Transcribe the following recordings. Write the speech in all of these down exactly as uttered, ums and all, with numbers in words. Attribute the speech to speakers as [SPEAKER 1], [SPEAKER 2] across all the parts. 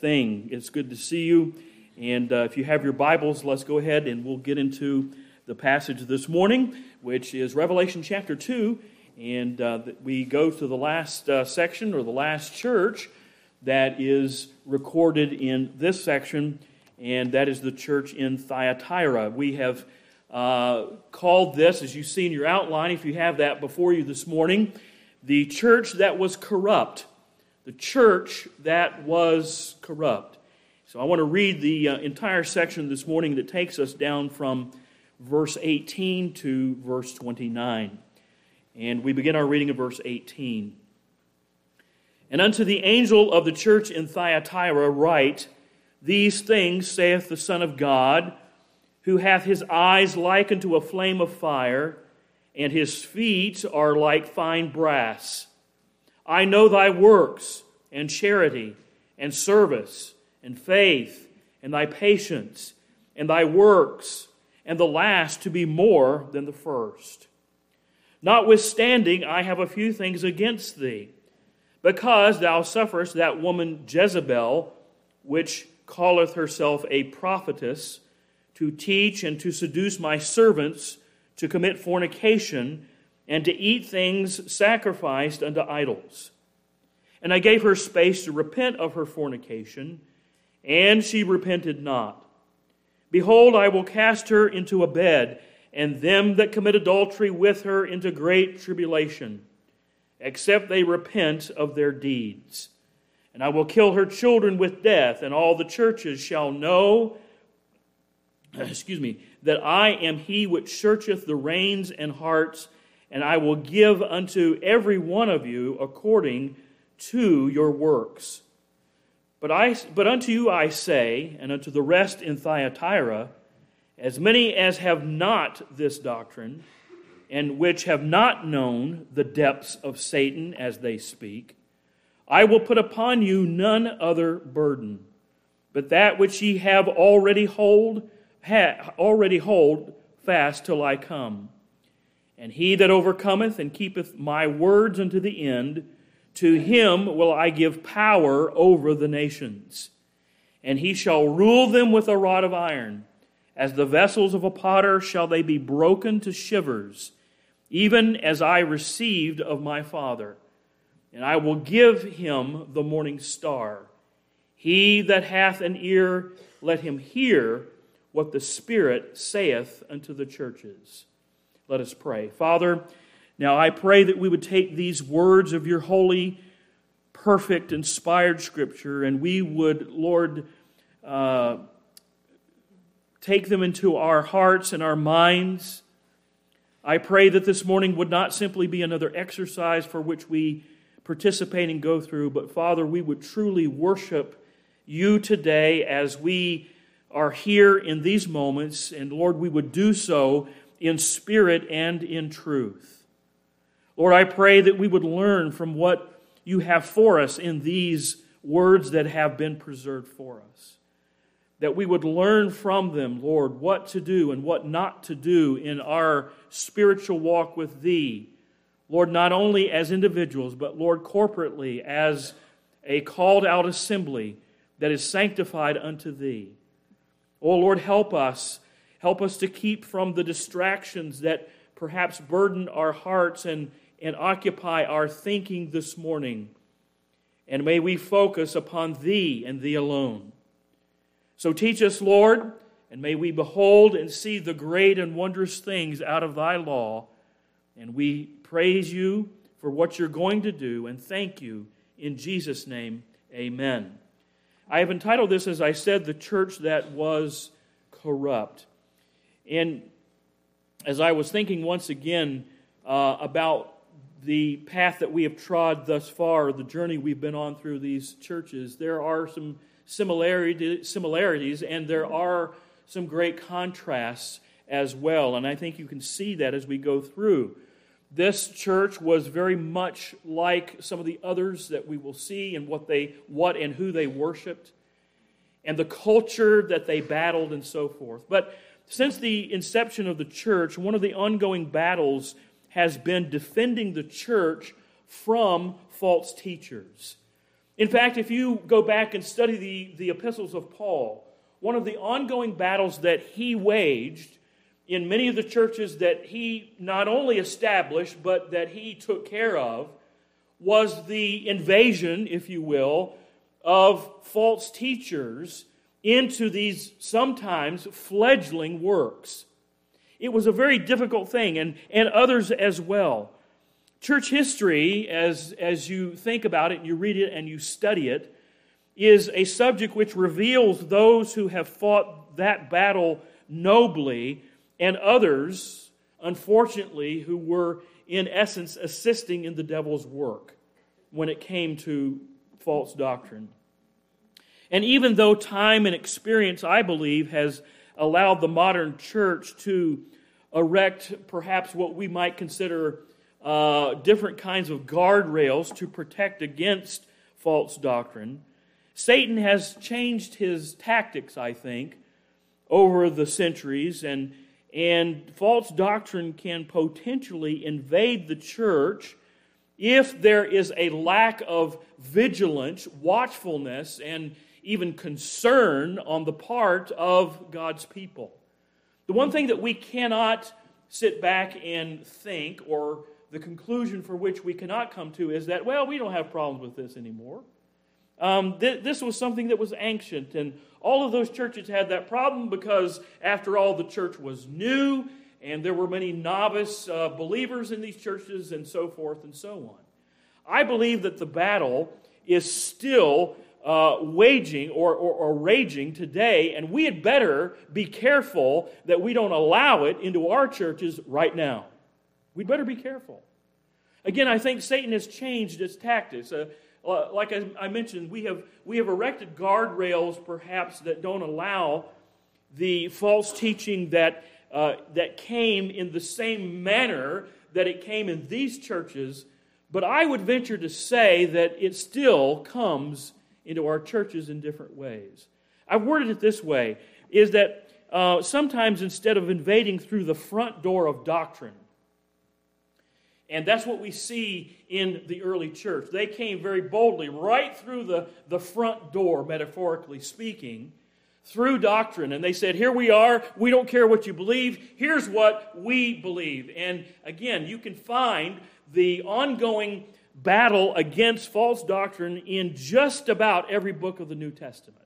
[SPEAKER 1] thing. It's good to see you. And uh, if you have your Bibles, let's go ahead and we'll get into the passage this morning, which is Revelation chapter two. And uh, we go to the last uh, section, or the last church that is recorded in this section, and that is the church in Thyatira. We have uh, called this, as you see in your outline, if you have that before you this morning, the church that was corrupt. The church that was corrupt. So I want to read the uh, entire section this morning that takes us down from verse eighteen to verse twenty-nine. And we begin our reading of verse eighteen. And unto the angel of the church in Thyatira write, These things saith the Son of God, who hath his eyes like unto a flame of fire, and his feet are like fine brass. I know thy works, and charity, and service, and faith, and thy patience, and thy works, and the last to be more than the first. Notwithstanding, I have a few things against thee, because thou sufferest that woman Jezebel, which calleth herself a prophetess, to teach and to seduce my servants to commit fornication, and to eat things sacrificed unto idols. And I gave her space to repent of her fornication, and she repented not. Behold, I will cast her into a bed, and them that commit adultery with her into great tribulation, except they repent of their deeds. And I will kill her children with death, and all the churches shall know, excuse me, that I am he which searcheth the reins and hearts, and I will give unto every one of you according to your works. But I, but unto you I say, and unto the rest in Thyatira, as many as have not this doctrine, and which have not known the depths of Satan as they speak, I will put upon you none other burden, but that which ye have already hold, ha, already hold fast till I come. And he that overcometh and keepeth my words unto the end, to him will I give power over the nations. And he shall rule them with a rod of iron. As the vessels of a potter shall they be broken to shivers, even as I received of my Father. And I will give him the morning star. He that hath an ear, let him hear what the Spirit saith unto the churches. Let us pray. Father, now I pray that we would take these words of your holy, perfect, inspired Scripture, and we would, Lord, uh, take them into our hearts and our minds. I pray that this morning would not simply be another exercise for which we participate and go through, but Father, we would truly worship you today as we are here in these moments, and Lord, we would do so in spirit and in truth. Lord, I pray that we would learn from what you have for us in these words that have been preserved for us. That we would learn from them, Lord, what to do and what not to do in our spiritual walk with Thee. Lord, not only as individuals, but Lord, corporately as a called out assembly that is sanctified unto Thee. Oh, Lord, help us. Help us to keep from the distractions that perhaps burden our hearts and, and occupy our thinking this morning. And may we focus upon Thee and Thee alone. So teach us, Lord, and may we behold and see the great and wondrous things out of Thy law. And we praise You for what You're going to do, and thank You in Jesus' name. Amen. I have entitled this, as I said, The Church That Was Corrupt. And as I was thinking once again uh, about the path that we have trod thus far, the journey we've been on through these churches, there are some similarity, similarities and there are some great contrasts as well. And I think you can see that as we go through. This church was very much like some of the others that we will see and what they, what and who they worshipped, and the culture that they battled and so forth. But since the inception of the church, one of the ongoing battles has been defending the church from false teachers. In fact, if you go back and study the, the epistles of Paul, one of the ongoing battles that he waged in many of the churches that he not only established, but that he took care of, was the invasion, if you will, of false teachers into these sometimes fledgling works. It was a very difficult thing, and, and others as well. Church history, as, as you think about it, and you read it and you study it, is a subject which reveals those who have fought that battle nobly, and others, unfortunately, who were, in essence, assisting in the devil's work when it came to false doctrine. And even though time and experience, I believe, has allowed the modern church to erect perhaps what we might consider uh, different kinds of guardrails to protect against false doctrine, Satan has changed his tactics, I think, over the centuries, and, and false doctrine can potentially invade the church if there is a lack of vigilance, watchfulness, and even concern on the part of God's people. The one thing that we cannot sit back and think, or the conclusion for which we cannot come to, is that, well, we don't have problems with this anymore. Um, th- this was something that was ancient, and all of those churches had that problem because, after all, the church was new, and there were many novice uh, believers in these churches, and so forth and so on. I believe that the battle is still uh, waging or, or, or raging today, and we had better be careful that we don't allow it into our churches right now. We'd better be careful. Again, I think Satan has changed its tactics. Uh, like I, I mentioned, we have we have erected guardrails, perhaps, that don't allow the false teaching that uh, that came in the same manner that it came in these churches. But I would venture to say that it still comes into our churches in different ways. I've worded it this way, is that uh, sometimes instead of invading through the front door of doctrine, and that's what we see in the early church. They came very boldly right through the, the front door, metaphorically speaking, through doctrine. And they said, here we are. We don't care what you believe. Here's what we believe. And again, you can find the ongoing battle against false doctrine in just about every book of the New Testament.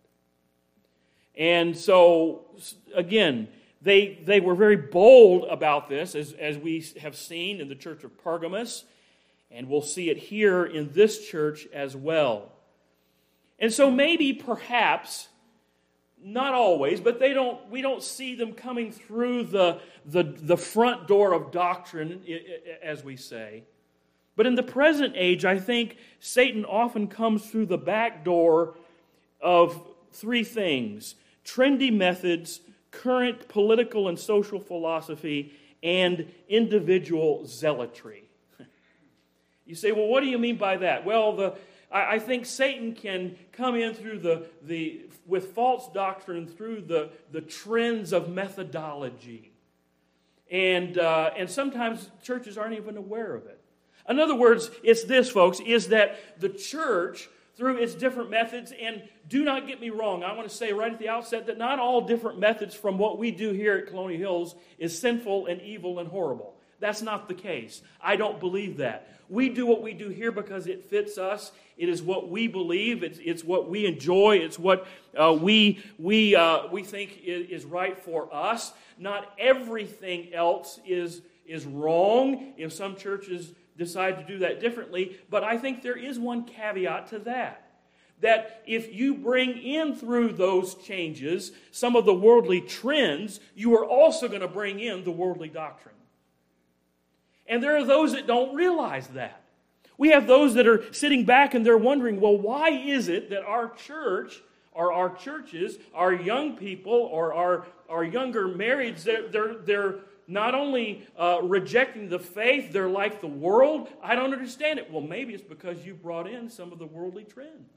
[SPEAKER 1] And so, again, They, they were very bold about this, as, as we have seen in the church of Pergamos, and we'll see it here in this church as well. And so maybe, perhaps, not always, but they don't. we don't see them coming through the, the, the front door of doctrine, as we say. But in the present age, I think Satan often comes through the back door of three things: trendy methods, current political and social philosophy, and individual zealotry. You say, well, what do you mean by that? Well, the I, I think Satan can come in through the, the with false doctrine through the, the trends of methodology. And, uh, and sometimes churches aren't even aware of it. In other words, it's this, folks, is that the church, through its different methods, and do not get me wrong, I want to say right at the outset that not all different methods from what we do here at Colonial Hills is sinful and evil and horrible. That's not the case. I don't believe that. We do what we do here because it fits us. It is what we believe. It's, it's what we enjoy. It's what uh, we we uh, we think is, is right for us. Not everything else is is wrong if some churches decide to do that differently, but I think there is one caveat to that. That if you bring in through those changes some of the worldly trends, you are also going to bring in the worldly doctrine. And there are those that don't realize that. We have those that are sitting back and they're wondering, well, why is it that our church, or our churches, our young people, or our, our younger marrieds, they're, they're, they're not only uh, rejecting the faith, they're like the world? I don't understand it. Well, maybe it's because you brought in some of the worldly trends.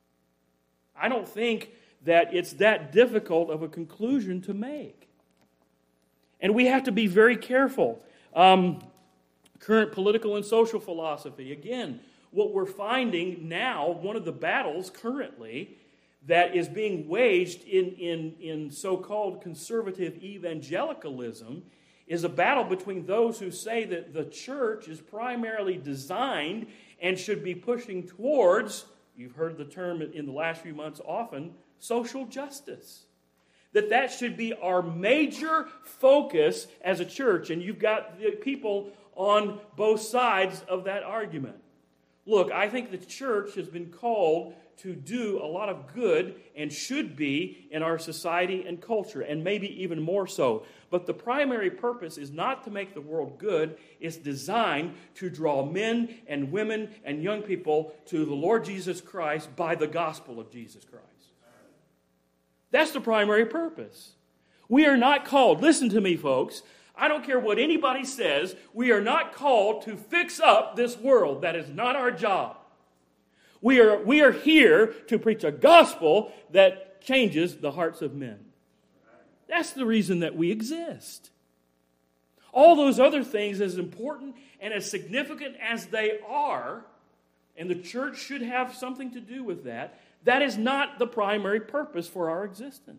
[SPEAKER 1] I don't think that it's that difficult of a conclusion to make. And we have to be very careful. Um, current political and social philosophy. Again, what we're finding now, one of the battles currently that is being waged in, in, in so-called conservative evangelicalism is a battle between those who say that the church is primarily designed and should be pushing towards, you've heard the term in the last few months often, social justice. That that should be our major focus as a church. And you've got the people on both sides of that argument. Look, I think the church has been called to do a lot of good and should be in our society and culture, and maybe even more so. But the primary purpose is not to make the world good. It's designed to draw men and women and young people to the Lord Jesus Christ by the gospel of Jesus Christ. That's the primary purpose. We are not called, listen to me folks, I don't care what anybody says, we are not called to fix up this world. That is not our job. We are, we are here to preach a gospel that changes the hearts of men. That's the reason that we exist. All those other things, as important and as significant as they are, and the church should have something to do with that, that is not the primary purpose for our existence.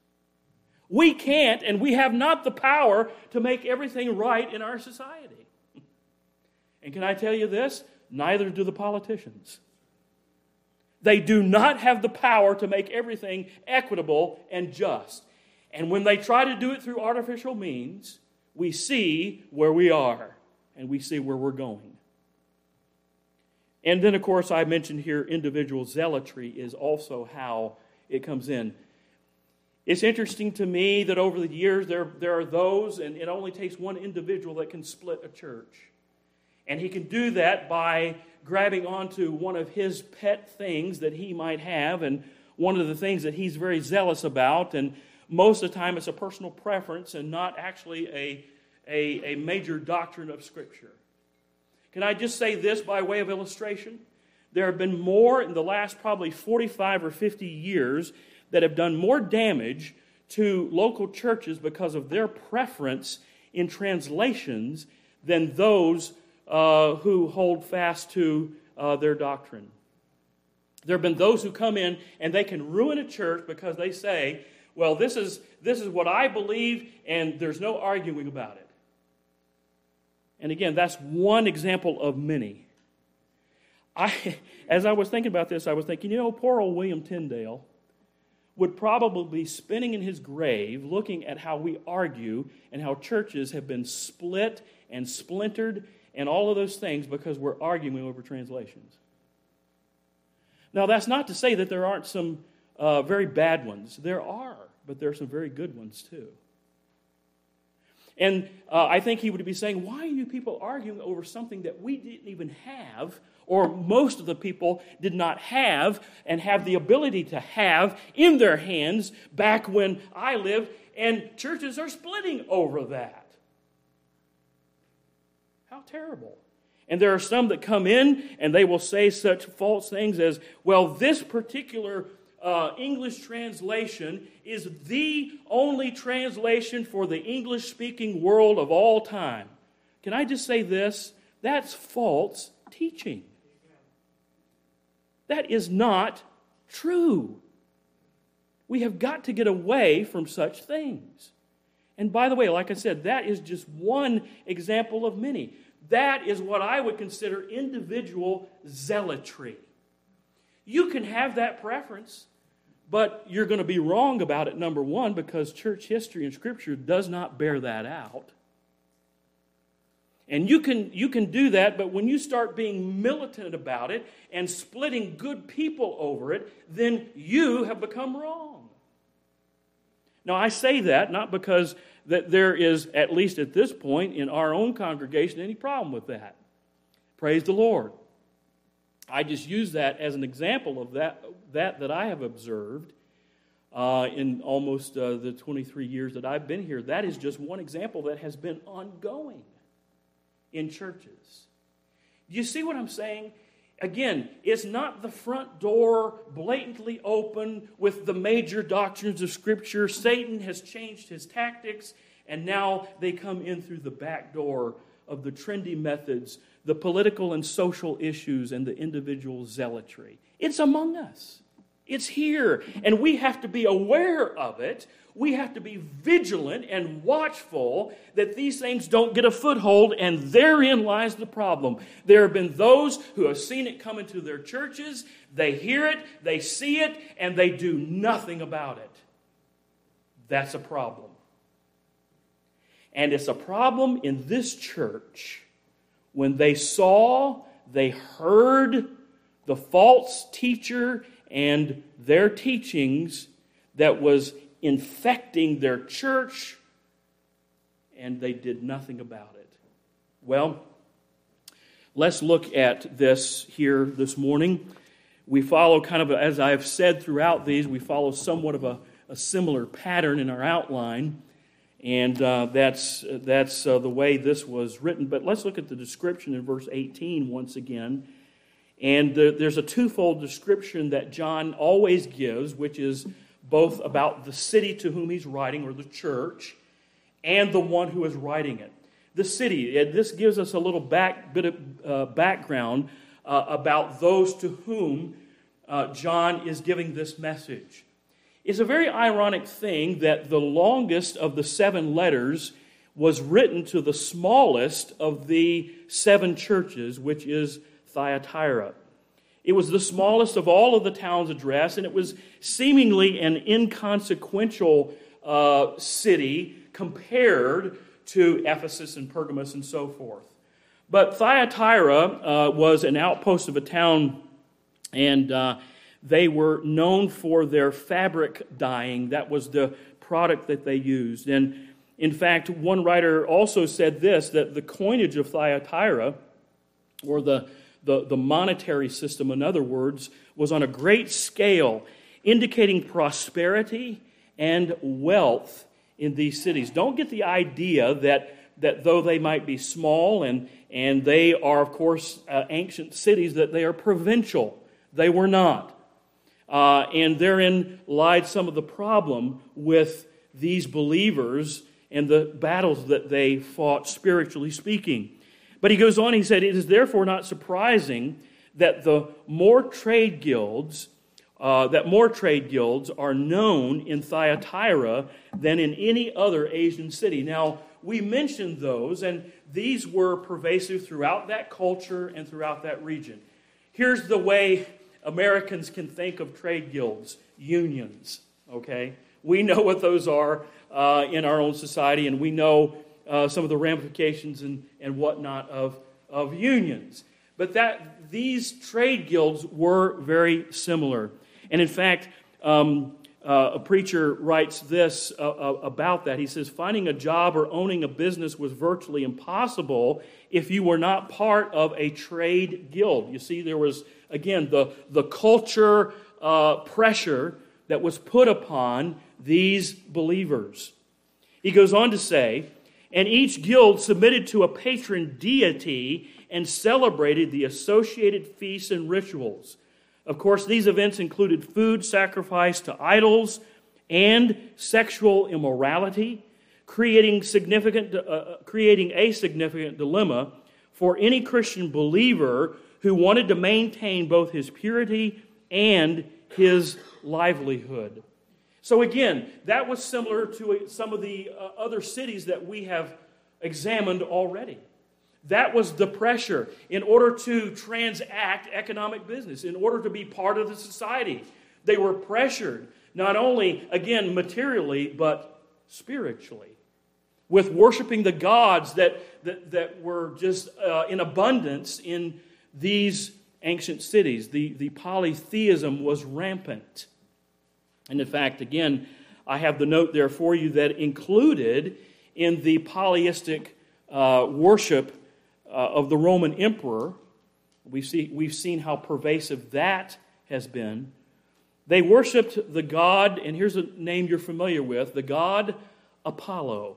[SPEAKER 1] We can't, and we have not the power to make everything right in our society. And can I tell you this? Neither do the politicians. They do not have the power to make everything equitable and just. And when they try to do it through artificial means, we see where we are and we see where we're going. And then, of course, I mentioned here individual zealotry is also how it comes in. It's interesting to me that over the years there, there are those, and it only takes one individual that can split a church. And he can do that by grabbing onto one of his pet things that he might have, and one of the things that he's very zealous about, and most of the time it's a personal preference and not actually a, a, a major doctrine of Scripture. Can I just say this by way of illustration? There have been more in the last probably forty-five or fifty years that have done more damage to local churches because of their preference in translations than those uh, who hold fast to uh, their doctrine. There have been those who come in and they can ruin a church because they say, well, this is, this is what I believe and there's no arguing about it. And again, that's one example of many. I, as I was thinking about this, I was thinking, you know, poor old William Tyndale would probably be spinning in his grave looking at how we argue and how churches have been split and splintered and all of those things because we're arguing over translations. Now, that's not to say that there aren't some uh, very bad ones. There are, but there are some very good ones too. And uh, I think he would be saying, why are you people arguing over something that we didn't even have, or most of the people did not have and have the ability to have in their hands back when I lived, and churches are splitting over that. How terrible. And there are some that come in and they will say such false things as, well, this particular Uh, English translation is the only translation for the English-speaking world of all time. Can I just say this? That's false teaching. That is not true. We have got to get away from such things. And by the way, like I said, that is just one example of many. That is what I would consider individual zealotry. You can have that preference, but you're going to be wrong about it, number one, because church history and Scripture does not bear that out. And you can, you can do that, but when you start being militant about it and splitting good people over it, then you have become wrong. Now, I say that not because that there is, at least at this point in our own congregation, any problem with that. Praise the Lord. I just use that as an example of that that, that I have observed uh, in almost uh, the twenty-three years that I've been here. That is just one example that has been ongoing in churches. Do you see what I'm saying? Again, it's not the front door blatantly open with the major doctrines of Scripture. Satan has changed his tactics, and now they come in through the back door of the trendy methods the political and social issues and the individual zealotry. It's among us. It's here. And we have to be aware of it. We have to be vigilant and watchful that these things don't get a foothold, and therein lies the problem. There have been those who have seen it come into their churches, they hear it, they see it, and they do nothing about it. That's a problem. And it's a problem in this church when they saw, they heard the false teacher and their teachings that was infecting their church, and they did nothing about it. Well, let's look at this here this morning. We follow kind of, a, as I've said throughout these, we follow somewhat of a, a similar pattern in our outline, and uh, that's, that's uh, the way this was written. But let's look at the description in verse eighteen once again. And the, there's a twofold description that John always gives, which is both about the city to whom he's writing, or the church, and the one who is writing it. The city, this gives us a little back, bit of uh, background uh, about those to whom uh, John is giving this message. It's a very ironic thing that the longest of the seven letters was written to the smallest of the seven churches, which is Thyatira. It was the smallest of all of the towns addressed, and it was seemingly an inconsequential uh, city compared to Ephesus and Pergamos and so forth. But Thyatira uh, was an outpost of a town, and uh, they were known for their fabric dyeing. That was the product that they used. And in fact, one writer also said this, that the coinage of Thyatira, or the The, the monetary system, in other words, was on a great scale, indicating prosperity and wealth in these cities. Don't get the idea that, that though they might be small and, and they are, of course, uh, ancient cities, that they are provincial. They were not. Uh, and therein lied some of the problem with these believers and the battles that they fought, spiritually speaking. But he goes on, he said, it is therefore not surprising that the more trade guilds, uh, that more trade guilds are known in Thyatira than in any other Asian city. Now, we mentioned those, and these were pervasive throughout that culture and throughout that region. Here's the way Americans can think of trade guilds: unions, okay? We know what those are uh, in our own society, and we know Uh, some of the ramifications and, and whatnot of, of unions. But that these trade guilds were very similar. And in fact, um, uh, a preacher writes this uh, uh, about that. He says, finding a job or owning a business was virtually impossible if you were not part of a trade guild. You see, there was, again, the, the culture uh, pressure that was put upon these believers. He goes on to say, and each guild submitted to a patron deity and celebrated the associated feasts and rituals. Of course, these events included food sacrificed to idols and sexual immorality, creating significant, uh, creating a significant dilemma for any Christian believer who wanted to maintain both his purity and his livelihood. So again, that was similar to some of the uh, other cities that we have examined already. That was the pressure in order to transact economic business, in order to be part of the society. They were pressured, not only, again, materially, but spiritually, with worshiping the gods that, that, that were just uh, in abundance in these ancient cities. The, the polytheism was rampant. And in fact, again, I have the note there for you that included in the polyistic uh, worship uh, of the Roman emperor, we see, we've seen how pervasive that has been. They worshipped the god, and here's a name you're familiar with, the god Apollo.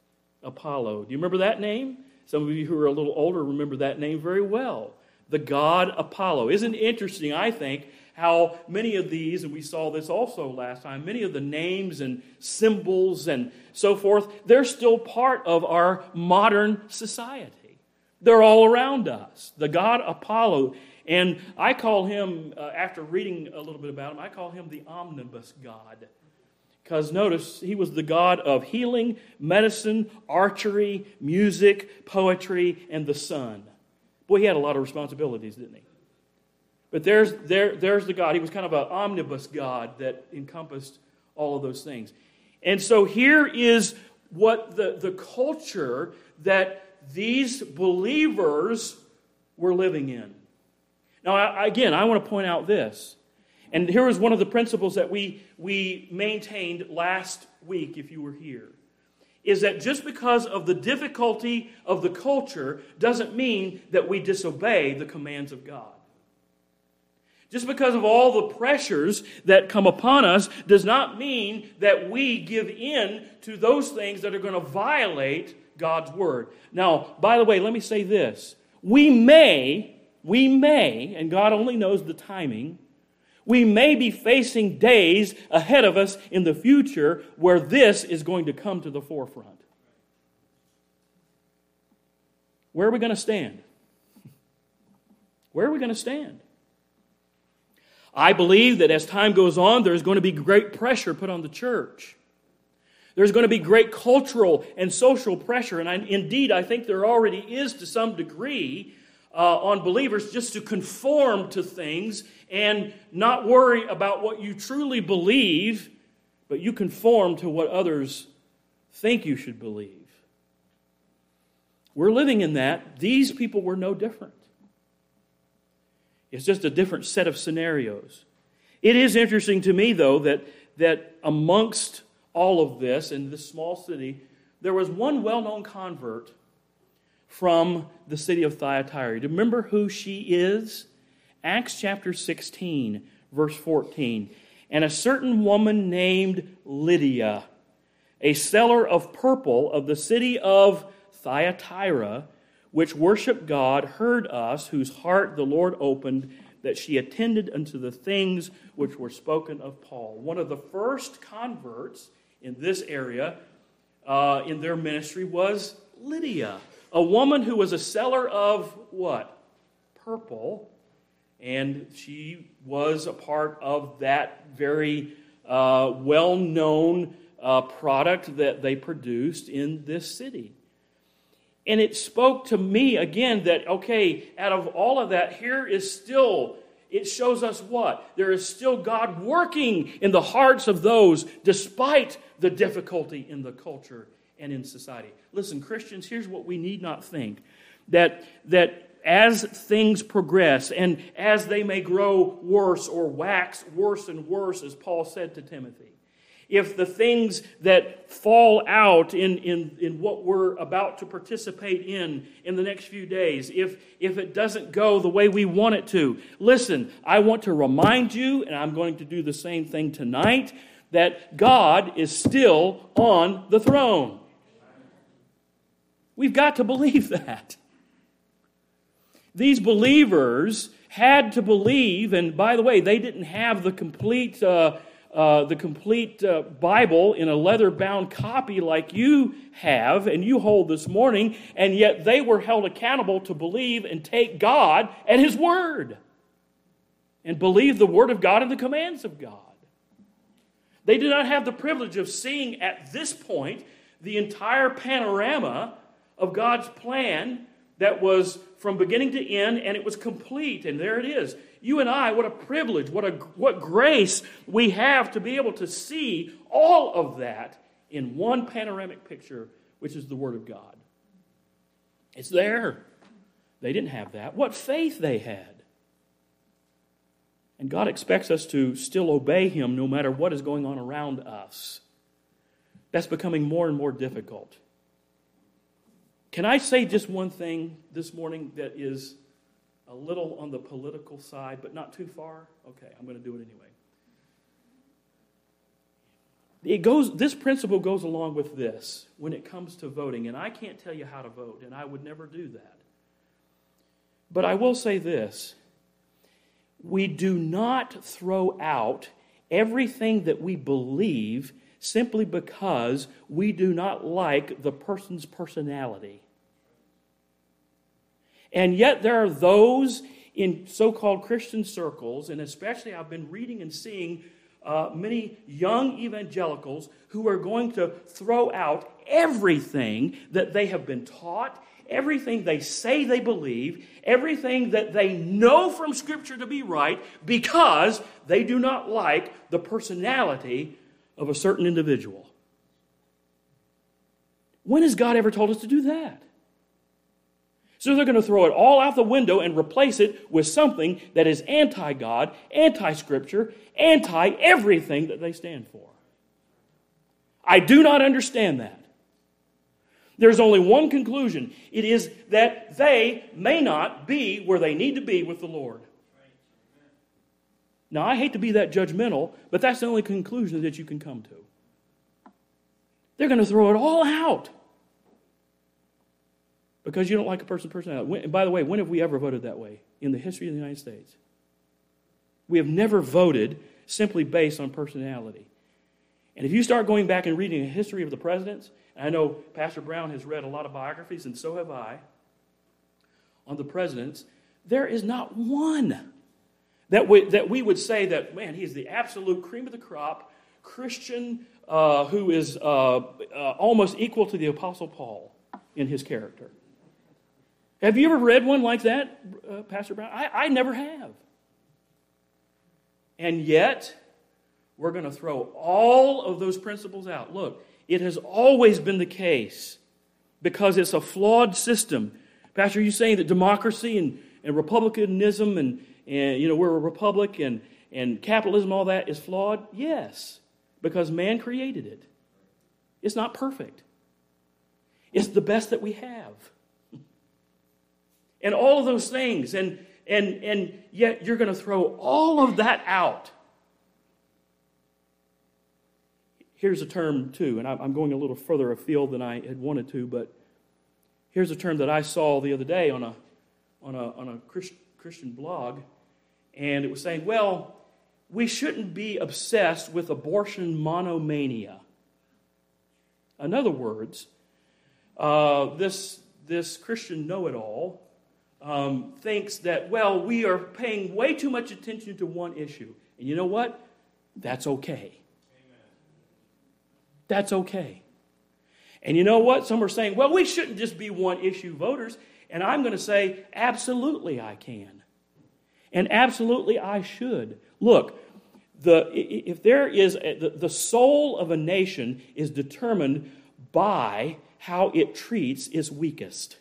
[SPEAKER 1] Apollo. Do you remember that name? Some of you who are a little older remember that name very well. The god Apollo. Isn't it interesting, I think, how many of these, and we saw this also last time, many of the names and symbols and so forth, they're still part of our modern society. They're all around us. The god Apollo, and I call him, uh, after reading a little bit about him, I call him the omnibus god. Because notice, he was the god of healing, medicine, archery, music, poetry, and the sun. Boy, he had a lot of responsibilities, didn't he? But there's, there, there's the God. He was kind of an omnibus God that encompassed all of those things. And so here is what the, the culture that these believers were living in. Now, I, again, I want to point out this. And here is one of the principles that we, we maintained last week, if you were here, is that just because of the difficulty of the culture doesn't mean that we disobey the commands of God. Just because of all the pressures that come upon us does not mean that we give in to those things that are going to violate God's word. Now, by the way, let me say this. We may, we may, and God only knows the timing, we may be facing days ahead of us in the future where this is going to come to the forefront. Where are we going to stand? Where are we going to stand? I believe that as time goes on, there's going to be great pressure put on the church. There's going to be great cultural and social pressure. And I, indeed, I think there already is to some degree uh, on believers just to conform to things and not worry about what you truly believe, but you conform to what others think you should believe. We're living in that. These people were no different. It's just a different set of scenarios. It is interesting to me, though, that, that amongst all of this, in this small city, there was one well-known convert from the city of Thyatira. Do you remember who she is? Acts chapter sixteen, verse fourteen. And a certain woman named Lydia, a seller of purple of the city of Thyatira, which worshiped God, heard us, whose heart the Lord opened, that she attended unto the things which were spoken of Paul. One of the first converts in this area, uh, in their ministry, was Lydia, a woman who was a seller of what? Purple. And she was a part of that very uh, well-known uh, product that they produced in this city. And it spoke to me again that, okay, out of all of that, here is still, it shows us what? There is still God working in the hearts of those despite the difficulty in the culture and in society. Listen, Christians, here's what we need not think. That, that as things progress and as they may grow worse or wax worse and worse, as Paul said to Timothy, if the things that fall out in, in, in what we're about to participate in in the next few days, if, if it doesn't go the way we want it to, listen, I want to remind you, and I'm going to do the same thing tonight, that God is still on the throne. We've got to believe that. These believers had to believe, and by the way, they didn't have the complete... Uh, Uh, the complete uh, Bible in a leather-bound copy like you have and you hold this morning, and yet they were held accountable to believe and take God at His Word and believe the Word of God and the commands of God. They did not have the privilege of seeing at this point the entire panorama of God's plan that was from beginning to end, and it was complete, and there it is. You and I, what a privilege, what a what grace we have to be able to see all of that in one panoramic picture, which is the Word of God. It's there. They didn't have that. What faith they had. And God expects us to still obey Him no matter what is going on around us. That's becoming more and more difficult. Can I say just one thing this morning that is a little on the political side, but not too far? Okay, I'm going to do it anyway. It goes. This principle goes along with this when it comes to voting, and I can't tell you how to vote, and I would never do that. But I will say this. We do not throw out everything that we believe simply because we do not like the person's personality. And yet there are those in so-called Christian circles, and especially I've been reading and seeing uh, many young evangelicals who are going to throw out everything that they have been taught, everything they say they believe, everything that they know from Scripture to be right, because they do not like the personality of a certain individual. When has God ever told us to do that? So they're going to throw it all out the window and replace it with something that is anti-God, anti-Scripture, anti-everything that they stand for. I do not understand that. There's only one conclusion. It is that they may not be where they need to be with the Lord. Now, I hate to be that judgmental, but that's the only conclusion that you can come to. They're going to throw it all out because you don't like a person's personality. When, and by the way, when have we ever voted that way in the history of the United States? We have never voted simply based on personality. And if you start going back and reading a history of the presidents, and I know Pastor Brown has read a lot of biographies, and so have I, on the presidents, there is not one that we, that we would say that, man, he is the absolute cream of the crop Christian uh, who is uh, uh, almost equal to the Apostle Paul in his character. Have you ever read one like that, uh, Pastor Brown? I, I never have. And yet, we're going to throw all of those principles out. Look, it has always been the case because it's a flawed system. Pastor, are you saying that democracy and, and republicanism and, and, you know, we're a republic and, and capitalism, all that is flawed? Yes, because man created it. It's not perfect. It's the best that we have. And all of those things, and and and yet you're going to throw all of that out. Here's a term, too, and I'm going a little further afield than I had wanted to, but here's a term that I saw the other day on a on a on a Christian blog, and it was saying, well, we shouldn't be obsessed with abortion monomania. In other words, uh, this this Christian know-it-all um, thinks that, well, we are paying way too much attention to one issue. And you know what? That's okay. That's okay. And you know what? Some are saying, well, we shouldn't just be one-issue voters. And I'm going to say, absolutely I can. And absolutely I should. Look, the if there is a, the, the soul of a nation is determined by how it treats its weakest.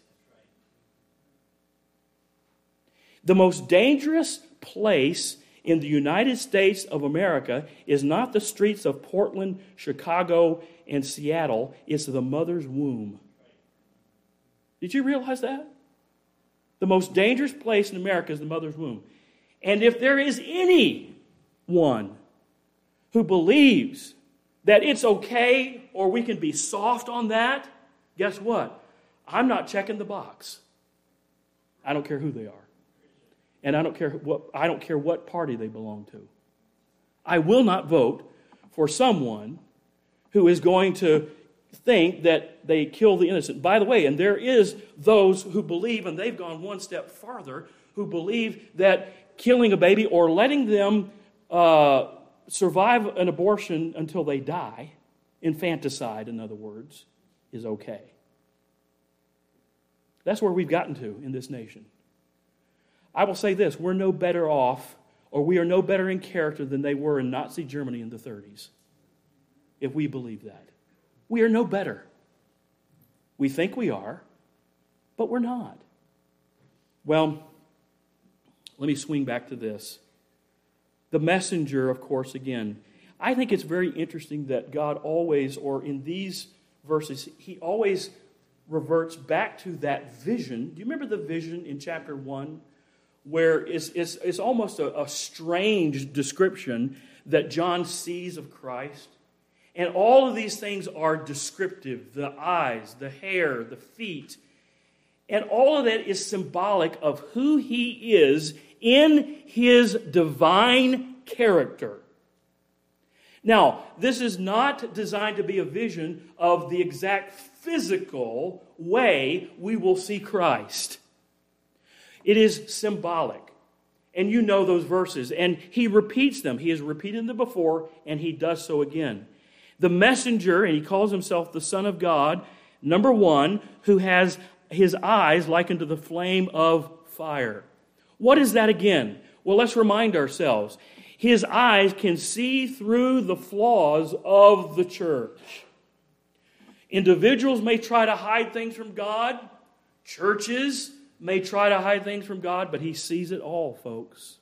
[SPEAKER 1] The most dangerous place in the United States of America is not the streets of Portland, Chicago, and Seattle. It's the mother's womb. Did you realize that? The most dangerous place in America is the mother's womb. And if there is anyone who believes that it's okay or we can be soft on that, guess what? I'm not checking the box. I don't care who they are. And I don't care what I don't care what party they belong to. I will not vote for someone who is going to think that they kill the innocent. By the way, and there is those who believe, and they've gone one step farther, who believe that killing a baby or letting them uh, survive an abortion until they die, infanticide, in other words, is okay. That's where we've gotten to in this nation. I will say this, we're no better off, or we are no better in character than they were in Nazi Germany in the thirties, if we believe that. We are no better. We think we are, but we're not. Well, let me swing back to this. The messenger, of course, again, I think it's very interesting that God always, or in these verses, he always reverts back to that vision. Do you remember the vision in chapter one? Where it's, it's, it's almost a, a strange description that John sees of Christ. And all of these things are descriptive. The eyes, the hair, the feet. And all of that is symbolic of who he is in his divine character. Now, this is not designed to be a vision of the exact physical way we will see Christ. It is symbolic. And you know those verses. And he repeats them. He has repeated them before, and he does so again. The messenger, and he calls himself the Son of God, number one, who has his eyes likened to the flame of fire. What is that again? Well, let's remind ourselves. His eyes can see through the flaws of the church. Individuals may try to hide things from God. Churches may try to hide things from God, but he sees it all, folks.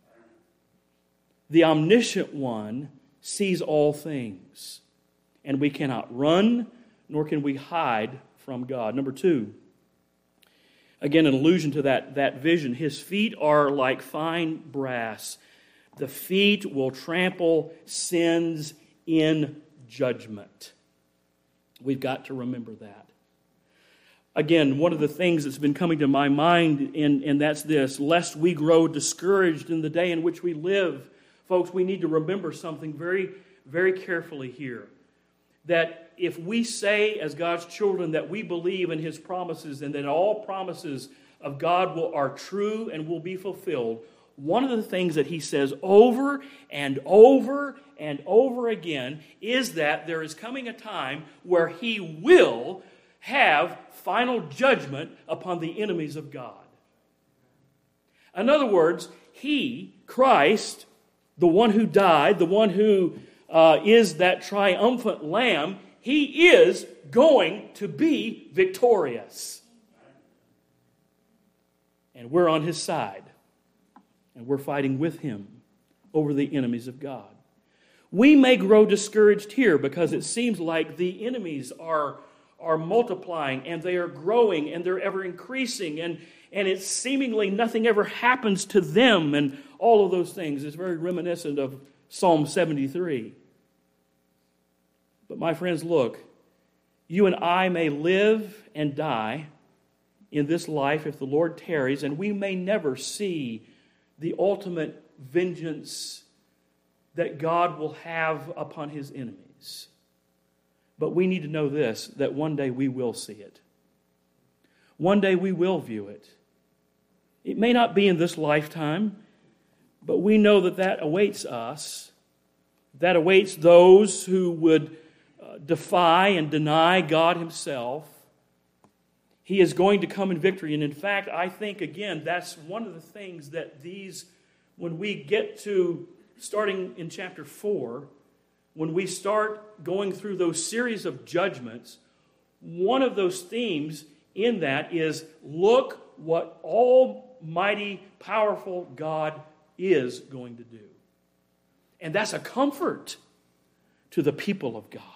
[SPEAKER 1] The omniscient one sees all things, and we cannot run, nor can we hide from God. Number two, again, an allusion to that, that vision. His feet are like fine brass. The feet will trample sins in judgment. We've got to remember that. Again, one of the things that's been coming to my mind, and, and that's this, lest we grow discouraged in the day in which we live. Folks, we need to remember something very, very carefully here. That if we say as God's children that we believe in His promises and that all promises of God will, are true and will be fulfilled, one of the things that He says over and over and over again is that there is coming a time where He will have final judgment upon the enemies of God. In other words, He, Christ, the one who died, the one who uh, is that triumphant Lamb, He is going to be victorious. And we're on His side. And we're fighting with Him over the enemies of God. We may grow discouraged here because it seems like the enemies are are multiplying and they are growing and they're ever increasing and, and it's seemingly nothing ever happens to them and all of those things. It's very reminiscent of Psalm seventy-three. But my friends, look, you and I may live and die in this life if the Lord tarries, and we may never see the ultimate vengeance that God will have upon His enemies. But we need to know this, that one day we will see it. One day we will view it. It may not be in this lifetime, but we know that that awaits us. That awaits those who would uh, defy and deny God Himself. He is going to come in victory. And in fact, I think, again, that's one of the things that these, when we get to, starting in chapter four, when we start going through those series of judgments, one of those themes in that is, look what almighty, powerful God is going to do. And that's a comfort to the people of God,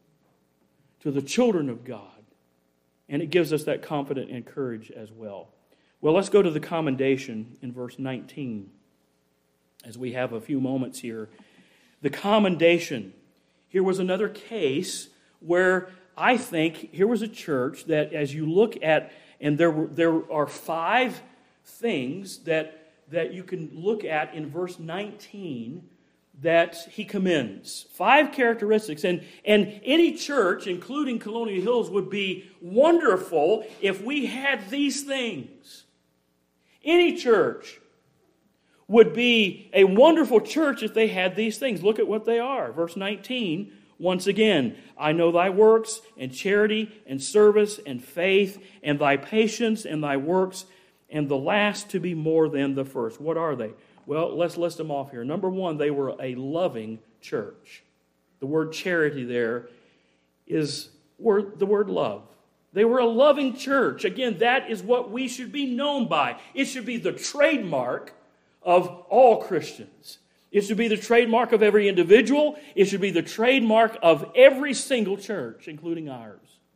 [SPEAKER 1] to the children of God. And it gives us that confidence and courage as well. Well, let's go to the commendation in verse nineteen, as we have a few moments here. The commendation. Here was another case where I think here was a church that, as you look at, and there were, there are five things that, that you can look at in verse nineteen that he commends. Five characteristics. And, and any church, including Colonial Hills, would be wonderful if we had these things. Any church would be a wonderful church if they had these things. Look at what they are. Verse nineteen, once again, I know thy works and charity and service and faith and thy patience and thy works, and the last to be more than the first. What are they? Well, let's list them off here. Number one, they were a loving church. The word charity there is the word love. They were a loving church. Again, that is what we should be known by. It should be the trademark of all Christians. It should be the trademark of every individual. It should be the trademark of every single church, including ours.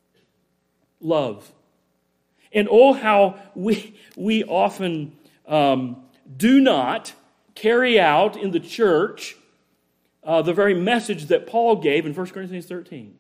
[SPEAKER 1] Love. And oh, how we, we often um, do not carry out in the church uh, the very message that Paul gave in First Corinthians thirteen.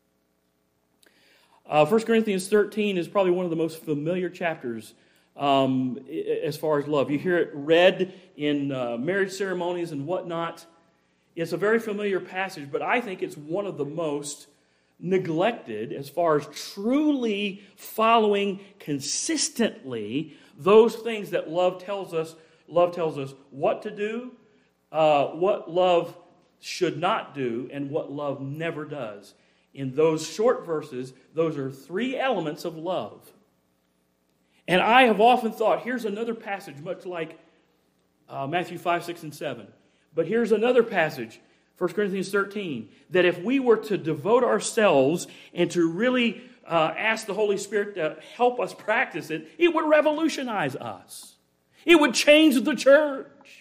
[SPEAKER 1] Uh, First Corinthians thirteen is probably one of the most familiar chapters um, as far as love. You hear it read in uh, marriage ceremonies and whatnot. It's a very familiar passage, but I think it's one of the most neglected as far as truly following consistently those things that love tells us. Love tells us what to do, uh, what love should not do, and what love never does. In those short verses, those are three elements of love. And I have often thought, here's another passage, much like uh, Matthew five, six, and seven. But here's another passage, First Corinthians thirteen, that if we were to devote ourselves and to really uh, ask the Holy Spirit to help us practice it, it would revolutionize us. It would change the church.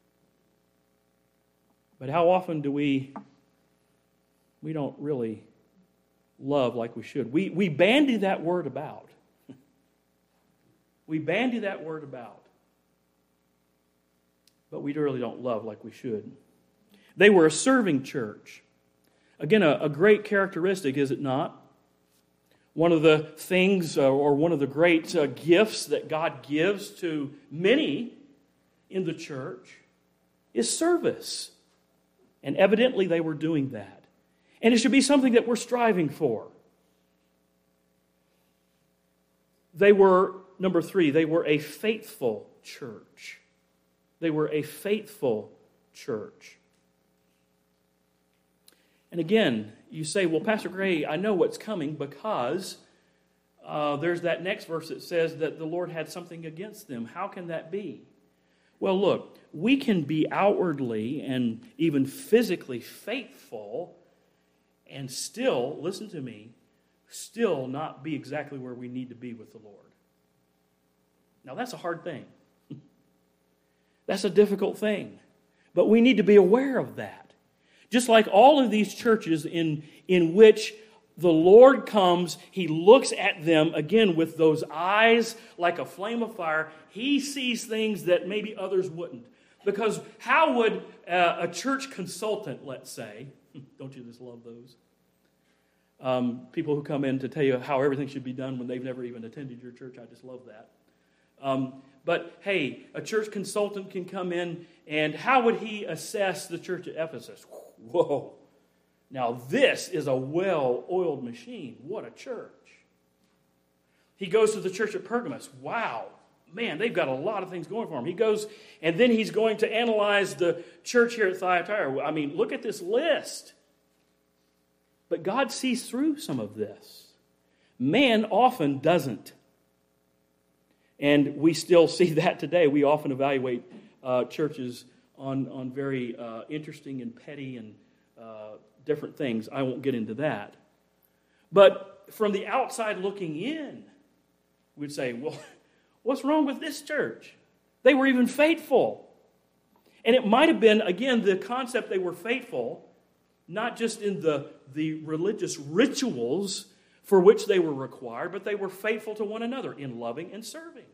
[SPEAKER 1] But how often do we, we don't really love like we should? We, we bandy that word about. We bandy that word about. But we really don't love like we should. They were a serving church. Again, a, a great characteristic, is it not? One of the things, uh, or one of the great uh, gifts that God gives to many in the church is service. And evidently they were doing that. And it should be something that we're striving for. They were, number three, they were a faithful church. They were a faithful church. And again, you say, well, Pastor Gray, I know what's coming because uh, there's that next verse that says that the Lord had something against them. How can that be? Well, look, we can be outwardly and even physically faithful and still, listen to me, still not be exactly where we need to be with the Lord. Now, that's a hard thing. That's a difficult thing. But we need to be aware of that. Just like all of these churches in, in which the Lord comes, He looks at them, again, with those eyes like a flame of fire. He sees things that maybe others wouldn't. Because how would uh, a church consultant, let's say, don't you just love those? Um, people who come in to tell you how everything should be done when they've never even attended your church. I just love that. Um, but, hey, a church consultant can come in, and how would he assess the church at Ephesus? Whoa. Now, this is a well-oiled machine. What a church. He goes to the church at Pergamos. Wow. Man, they've got a lot of things going for them. He goes, and then he's going to analyze the church here at Thyatira. I mean, look at this list. But God sees through some of this. Man often doesn't. And we still see that today. We often evaluate uh, churches on, on very uh, interesting and petty and uh, different things. I won't get into that. But from the outside looking in, we'd say, well, what's wrong with this church? They were even faithful. And it might have been, again, the concept they were faithful, not just in the, the religious rituals for which they were required, but they were faithful to one another in loving and serving.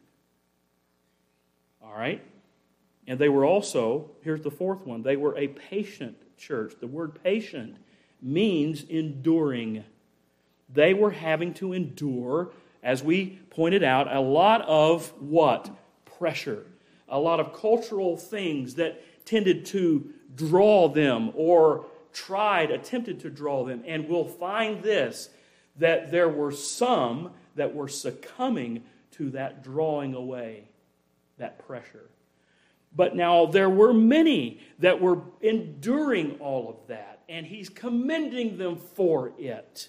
[SPEAKER 1] All right? And they were also, here's the fourth one, they were a patient church. The word patient means enduring. They were having to endure, as we pointed out, a lot of what? Pressure. A lot of cultural things that tended to draw them or tried, attempted to draw them. And we'll find this, that there were some that were succumbing to that drawing away, that pressure. But now there were many that were enduring all of that, and He's commending them for it.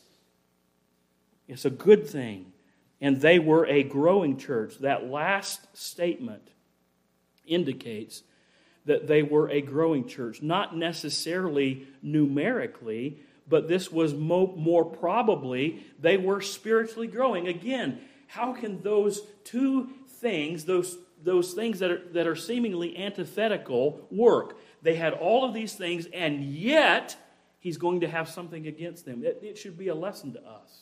[SPEAKER 1] It's a good thing. And they were a growing church. That last statement indicates that they were a growing church. Not necessarily numerically, but this was mo- more probably they were spiritually growing. Again, how can those two things, those, those things that are, that are seemingly antithetical, work? They had all of these things, and yet He's going to have something against them. It, it should be a lesson to us.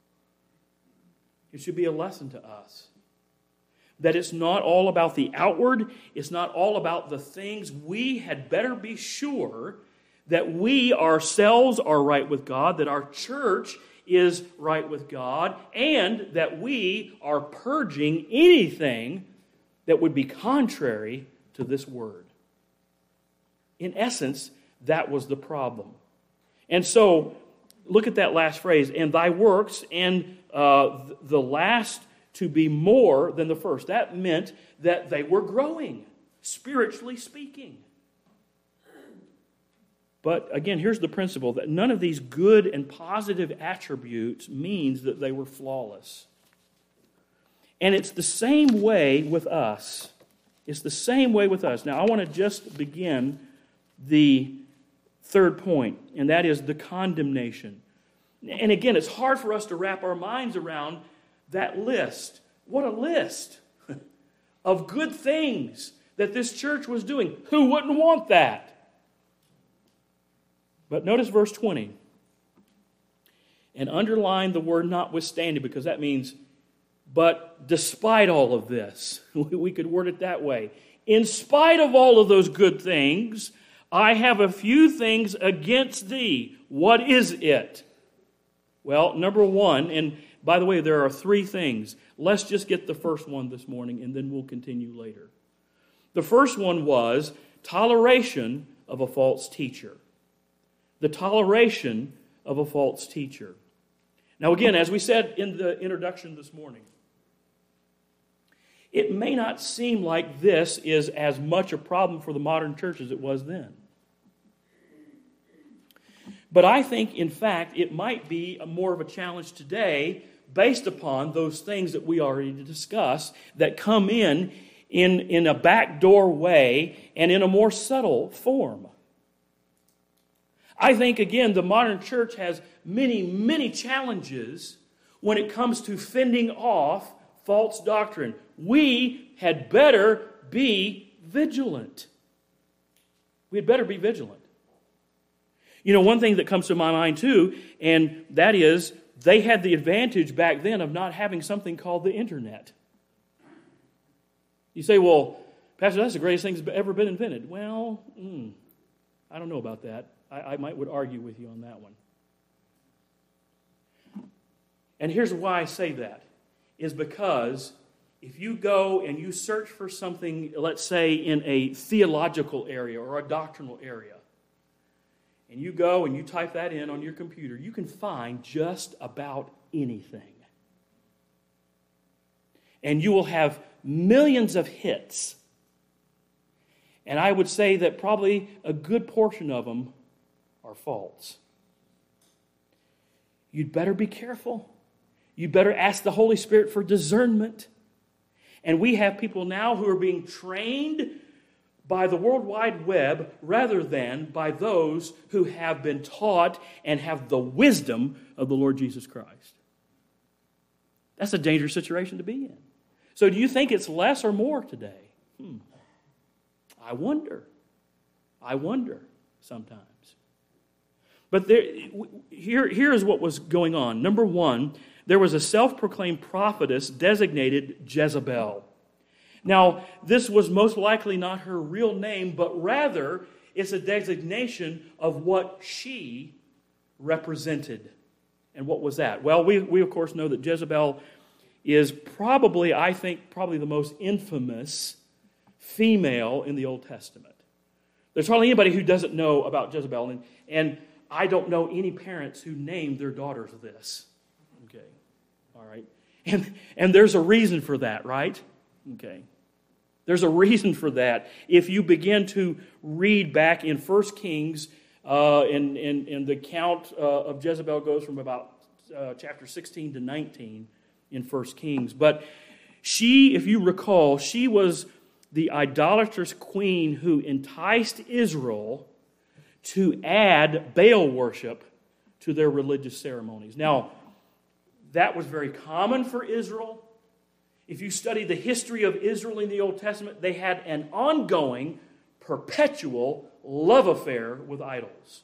[SPEAKER 1] It should be a lesson to us. That it's not all about the outward. It's not all about the things. We had better be sure that we ourselves are right with God, that our church is right with God, and that we are purging anything that would be contrary to this word. In essence, that was the problem. And so, look at that last phrase, and thy works, and uh, the last to be more than the first. That meant that they were growing, spiritually speaking. But again, here's the principle, that none of these good and positive attributes means that they were flawless. And it's the same way with us. It's the same way with us. Now, I want to just begin the third point, and that is the condemnation. And again, it's hard for us to wrap our minds around that list. What a list of good things that this church was doing. Who wouldn't want that? But notice verse twenty. And underline the word notwithstanding, because that means, but despite all of this, we could word it that way. In spite of all of those good things, I have a few things against thee. What is it? Well, number one, and by the way, there are three things. Let's just get the first one this morning, and then we'll continue later. The first one was toleration of a false teacher. The toleration of a false teacher. Now again, as we said in the introduction this morning, it may not seem like this is as much a problem for the modern church as it was then. But I think, in fact, it might be a more of a challenge today based upon those things that we already discussed that come in in, in a backdoor way and in a more subtle form. I think, again, the modern church has many, many challenges when it comes to fending off false doctrine. We had better be vigilant. We had better be vigilant. You know, one thing that comes to my mind too, and that is they had the advantage back then of not having something called the internet. You say, well, Pastor, that's the greatest thing that's ever been invented. Well, mm, I don't know about that. I, I might would argue with you on that one. And here's why I say that, is because if you go and you search for something, let's say in a theological area or a doctrinal area, and you go and you type that in on your computer, you can find just about anything. And you will have millions of hits. And I would say that probably a good portion of them are false. You'd better be careful. You better ask the Holy Spirit for discernment. And we have people now who are being trained by the World Wide Web rather than by those who have been taught and have the wisdom of the Lord Jesus Christ. That's a dangerous situation to be in. So do you think it's less or more today? Hmm. I wonder. I wonder sometimes. But there, here, here is what was going on. Number one, there was a self-proclaimed prophetess designated Jezebel. Now, this was most likely not her real name, but rather it's a designation of what she represented. And what was that? Well, we, we of course know that Jezebel is probably, I think, probably the most infamous female in the Old Testament. There's hardly anybody who doesn't know about Jezebel, and, and I don't know any parents who named their daughters this. Okay, all right. And, and there's a reason for that, right? Okay. There's a reason for that. If you begin to read back in First Kings, uh, and, and, and the account uh, of Jezebel goes from about uh, chapter sixteen to nineteen in First Kings. But she, if you recall, she was the idolatrous queen who enticed Israel to add Baal worship to their religious ceremonies. Now, that was very common for Israel. If you study the history of Israel in the Old Testament, they had an ongoing, perpetual love affair with idols.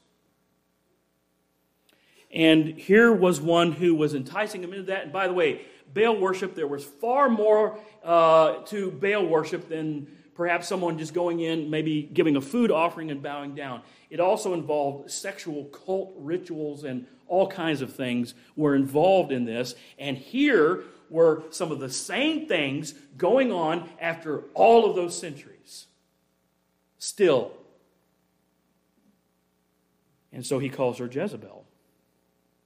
[SPEAKER 1] And here was one who was enticing them into that. And by the way, Baal worship, there was far more uh, to Baal worship than perhaps someone just going in, maybe giving a food offering and bowing down. It also involved sexual cult rituals, and all kinds of things were involved in this. And here were some of the same things going on after all of those centuries. Still. And so he calls her Jezebel.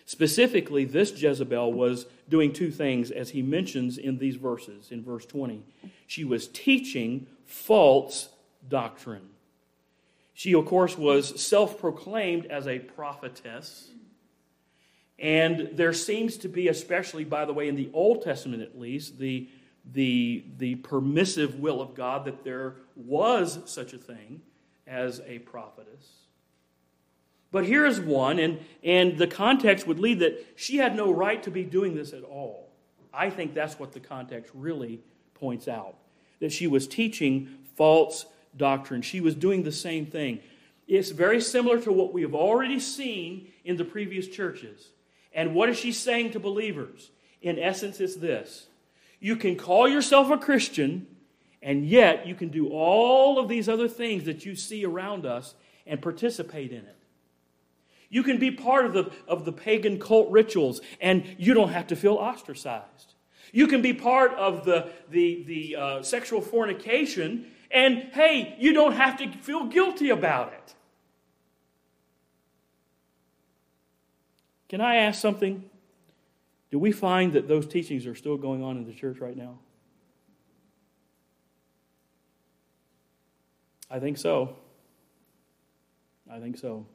[SPEAKER 1] Specifically, this Jezebel was doing two things, as he mentions in these verses, in verse twenty. She was teaching false doctrine. She, of course, was self-proclaimed as a prophetess. And there seems to be, especially, by the way, in the Old Testament at least, the, the, the permissive will of God that there was such a thing as a prophetess. But here is one, and, and the context would lead that she had no right to be doing this at all. I think that's what the context really points out, that she was teaching false doctrine. She was doing the same thing. It's very similar to what we have already seen in the previous churches. And what is she saying to believers? In essence, it's this. You can call yourself a Christian, and yet you can do all of these other things that you see around us and participate in it. You can be part of the, of the pagan cult rituals, and you don't have to feel ostracized. You can be part of the, the, the uh, sexual fornication, and hey, you don't have to feel guilty about it. Can I ask something? Do we find that those teachings are still going on in the church right now? I think so. I think so.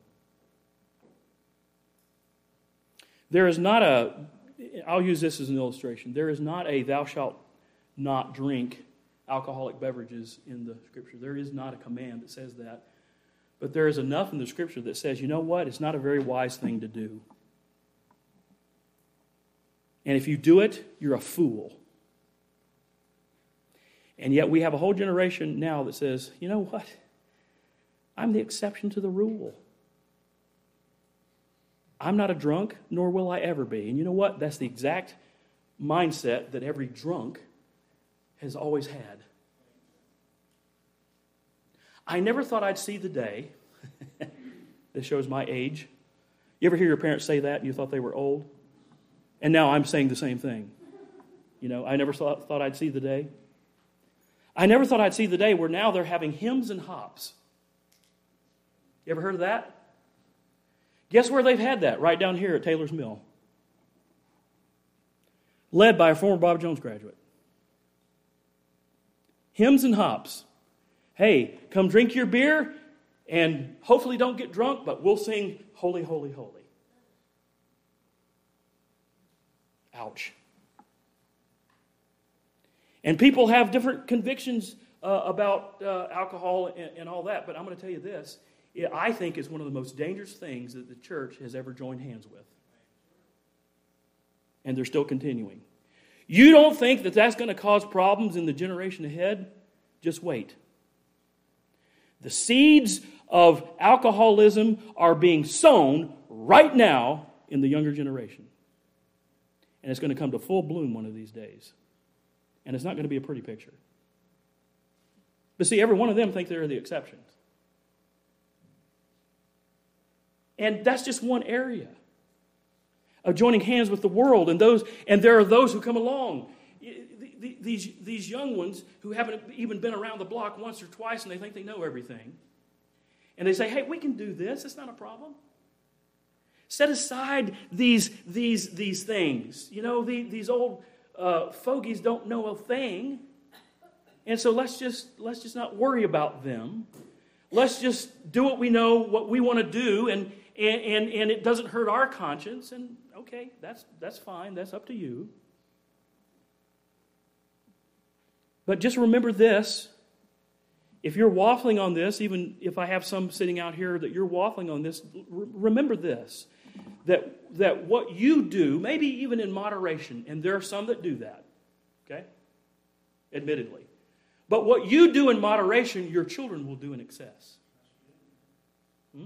[SPEAKER 1] There is not a, I'll use this as an illustration. There is not a thou shalt not drink alcoholic beverages in the Scripture. There is not a command that says that. But there is enough in the Scripture that says, you know what? It's not a very wise thing to do. And if you do it, you're a fool. And yet we have a whole generation now that says, you know what? I'm the exception to the rule. I'm not a drunk, nor will I ever be. And you know what? That's the exact mindset that every drunk has always had. I never thought I'd see the day. This shows my age. You ever hear your parents say that and you thought they were old? And now I'm saying the same thing. You know, I never thought, thought I'd see the day. I never thought I'd see the day where now they're having hymns and hops. You ever heard of that? Guess where they've had that? Right down here at Taylor's Mill. Led by a former Bob Jones graduate. Hymns and hops. Hey, come drink your beer and hopefully don't get drunk, but we'll sing Holy, Holy, Holy. Ouch. And people have different convictions uh, about uh, alcohol and, and all that, but I'm going to tell you this. It, I think is one of the most dangerous things that the church has ever joined hands with. And they're still continuing. You don't think that that's going to cause problems in the generation ahead? Just wait. The seeds of alcoholism are being sown right now in the younger generation. And it's going to come to full bloom one of these days. And it's not going to be a pretty picture. But see, every one of them think they're the exceptions. And that's just one area of joining hands with the world. And those, and there are those who come along. These, these young ones who haven't even been around the block once or twice and they think they know everything. And they say, hey, we can do this. It's not a problem. Set aside these, these, these things. You know, the, these old uh, fogies don't know a thing. And so let's just, let's just not worry about them. Let's just do what we know, what we want to do, and, and, and, and it doesn't hurt our conscience. And okay, that's, that's fine. That's up to you. But just remember this. If you're waffling on this, even if I have some sitting out here that you're waffling on this, remember this. That, that what you do, maybe even in moderation, and there are some that do that, okay? Admittedly. But what you do in moderation, your children will do in excess. Hmm?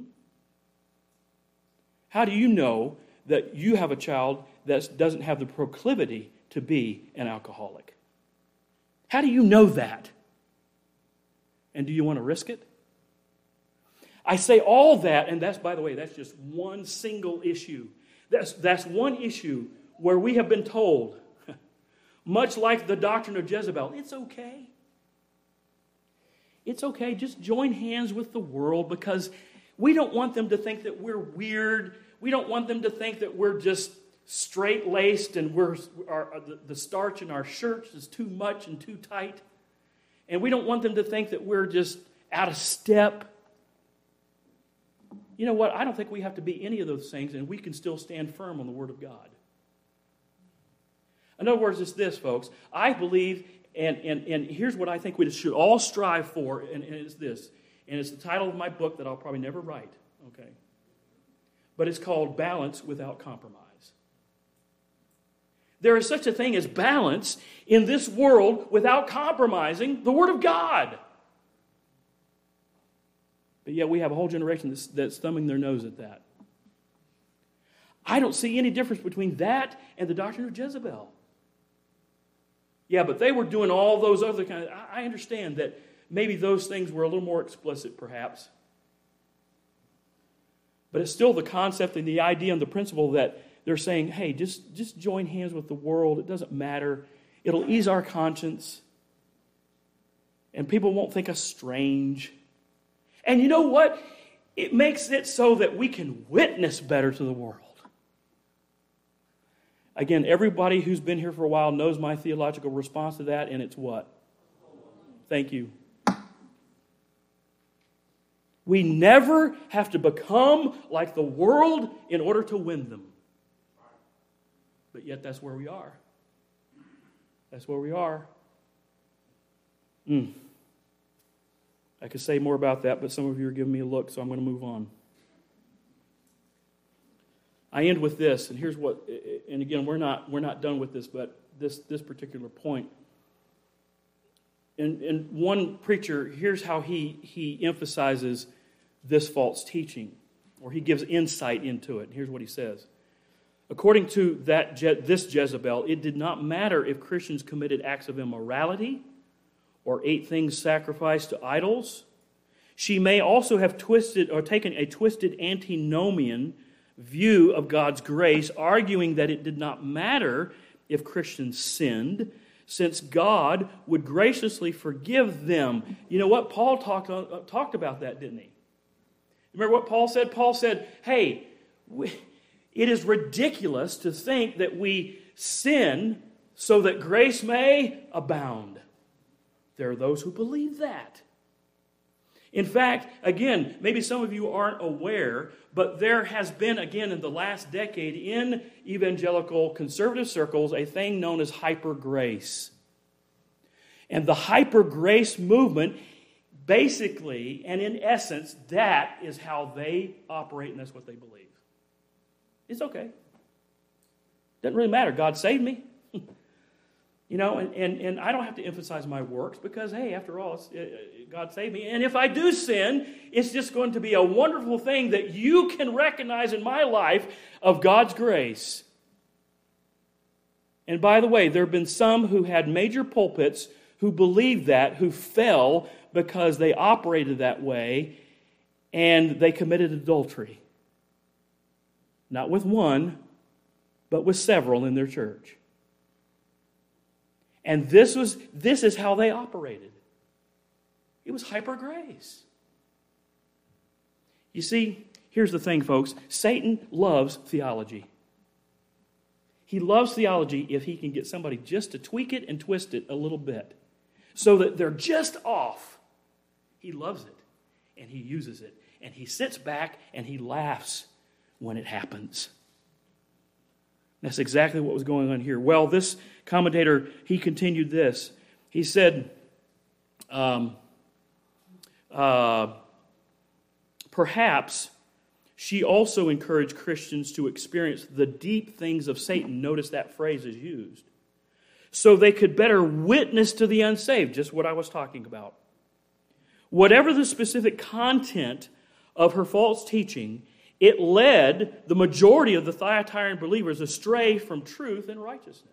[SPEAKER 1] How do you know that you have a child that doesn't have the proclivity to be an alcoholic? How do you know that? And do you want to risk it? I say all that, and that's, by the way, that's just one single issue. That's, that's one issue where we have been told, much like the doctrine of Jezebel, it's okay. It's okay. Just join hands with the world because we don't want them to think that we're weird. We We don't want them to think that we're just straight-laced and we're our, the, the starch in our shirts is too much and too tight. And we don't want them to think that we're just out of step. You know what? I don't think we have to be any of those things, and we can still stand firm on the Word of God. In other words, it's this, folks. I believe, and, and, and here's what I think we should all strive for, and, and it's this. And it's the title of my book that I'll probably never write, okay? But it's called Balance Without Compromise. There is such a thing as balance in this world without compromising the Word of God. But yet we have a whole generation that's, that's thumbing their nose at that. I don't see any difference between that and the doctrine of Jezebel. Yeah, but they were doing all those other kinds. I understand that maybe those things were a little more explicit, perhaps. But it's still the concept and the idea and the principle that they're saying, hey, just, just join hands with the world. It doesn't matter. It'll ease our conscience. And people won't think us strange. And you know what? It makes it so that we can witness better to the world. Again, everybody who's been here for a while knows my theological response to that, and it's what? Thank you. We never have to become like the world in order to win them. But yet that's where we are. That's where we are. Mm. I could say more about that, but some of you are giving me a look, so I'm going to move on. I end with this, and here's what, and again, we're not we're not done with this, but this, this particular point. And, and one preacher, here's how he, he emphasizes this false teaching, or he gives insight into it. Here's what he says. According to that Je- this Jezebel, it did not matter if Christians committed acts of immorality or ate things sacrificed to idols. She may also have twisted or taken a twisted antinomian view of God's grace, arguing that it did not matter if Christians sinned, since God would graciously forgive them. You know what? Paul talked, uh, talked about that, didn't he? Remember what Paul said? Paul said, hey, we, it is ridiculous to think that we sin so that grace may abound. There are those who believe that. In fact, again, maybe some of you aren't aware, but there has been, again, in the last decade in evangelical conservative circles, a thing known as hyper grace. And the hyper grace movement, basically, and in essence, that is how they operate, and that's what they believe. It's okay. Doesn't really matter. God saved me. You know, and, and, and I don't have to emphasize my works because, hey, after all, it's, it, God saved me. And if I do sin, it's just going to be a wonderful thing that you can recognize in my life of God's grace. And by the way, there have been some who had major pulpits who believed that, who fell because they operated that way, and they committed adultery. Not with one, but with several in their church. And this was this is how they operated. It was hyper grace. You see, here's the thing, folks. Satan loves theology. He loves theology if he can get somebody just to tweak it and twist it a little bit so that they're just off. He loves it, and he uses it, and he sits back and he laughs when it happens. That's exactly what was going on here. Well, this commentator, he continued this. He said, um, uh, perhaps she also encouraged Christians to experience the deep things of Satan. Notice that phrase is used. So they could better witness to the unsaved, just what I was talking about. Whatever the specific content of her false teaching, it led the majority of the Thyatiran believers astray from truth and righteousness.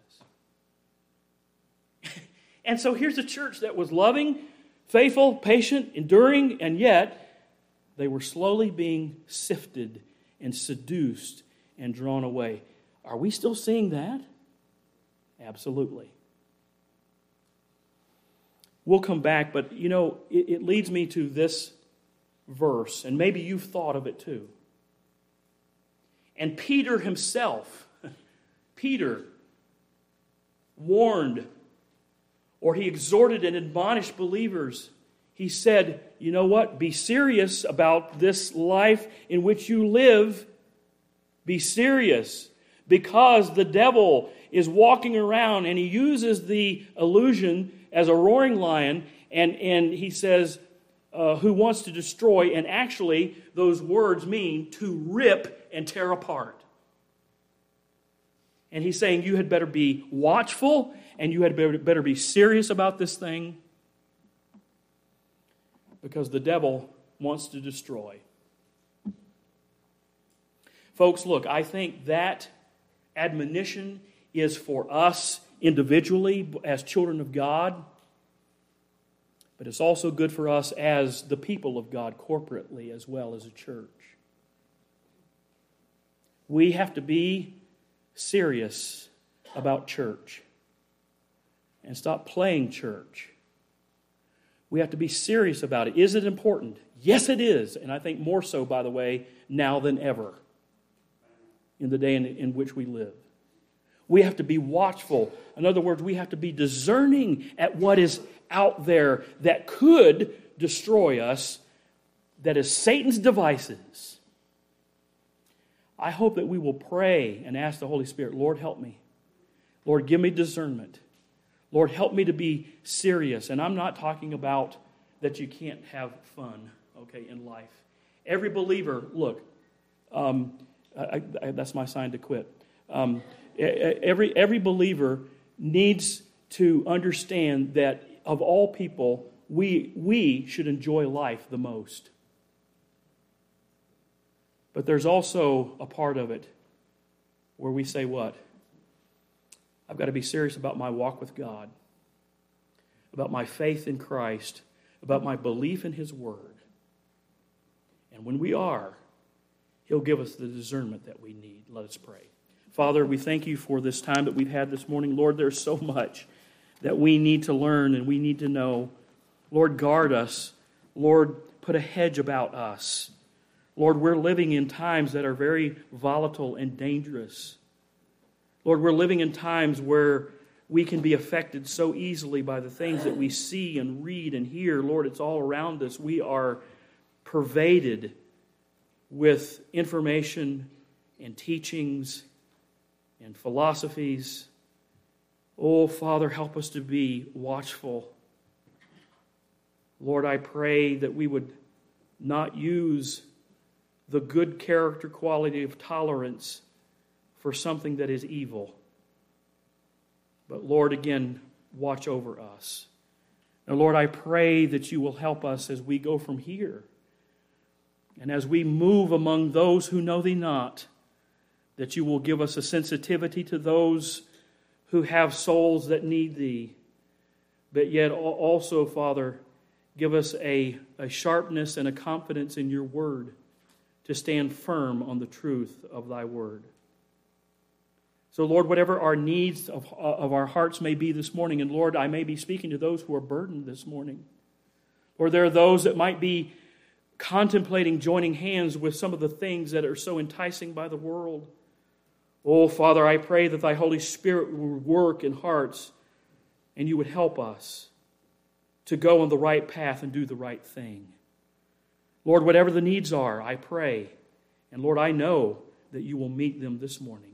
[SPEAKER 1] And so here's a church that was loving, faithful, patient, enduring, and yet they were slowly being sifted and seduced and drawn away. Are we still seeing that? Absolutely. We'll come back, but you know, it, it leads me to this verse, and maybe you've thought of it too. And Peter himself, Peter, warned, or he exhorted and admonished believers. He said, you know what? Be serious about this life in which you live. Be serious, because the devil is walking around and he uses the illusion as a roaring lion, and, and he says, uh, who wants to destroy, and actually those words mean to rip and tear apart. And he's saying you had better be watchful and you had better, better be serious about this thing, because the devil wants to destroy. Folks, look, I think that admonition is for us individually as children of God, but it's also good for us as the people of God corporately as well as a church. We have to be serious about church and stop playing church. We have to be serious about it. Is it important? Yes, it is. And I think more so, by the way, now than ever in the day in, in which we live. We have to be watchful. In other words, we have to be discerning at what is out there that could destroy us, that is Satan's devices. I hope that we will pray and ask the Holy Spirit, Lord, help me. Lord, give me discernment. Lord, help me to be serious. And I'm not talking about that you can't have fun, okay, in life. Every believer, look, um, I, I, that's my sign to quit. Um, every, every believer needs to understand that of all people, we, we should enjoy life the most. But there's also a part of it where we say what? I've got to be serious about my walk with God, about my faith in Christ, about my belief in His Word. And when we are, He'll give us the discernment that we need. Let us pray. Father, we thank You for this time that we've had this morning. Lord, there's so much that we need to learn and we need to know. Lord, guard us. Lord, put a hedge about us. Lord, we're living in times that are very volatile and dangerous. Lord, we're living in times where we can be affected so easily by the things that we see and read and hear. Lord, it's all around us. We are pervaded with information and teachings and philosophies. Oh, Father, help us to be watchful. Lord, I pray that we would not use the good character quality of tolerance for something that is evil. But Lord, again, watch over us. Now, Lord, I pray that You will help us as we go from here. And as we move among those who know Thee not, that You will give us a sensitivity to those who have souls that need Thee. But yet also, Father, give us a, a sharpness and a confidence in Your Word to stand firm on the truth of Thy Word. So, Lord, whatever our needs of, of our hearts may be this morning, and Lord, I may be speaking to those who are burdened this morning, or there are those that might be contemplating joining hands with some of the things that are so enticing by the world. Oh, Father, I pray that Thy Holy Spirit would work in hearts and You would help us to go on the right path and do the right thing. Lord, whatever the needs are, I pray, and Lord, I know that You will meet them this morning.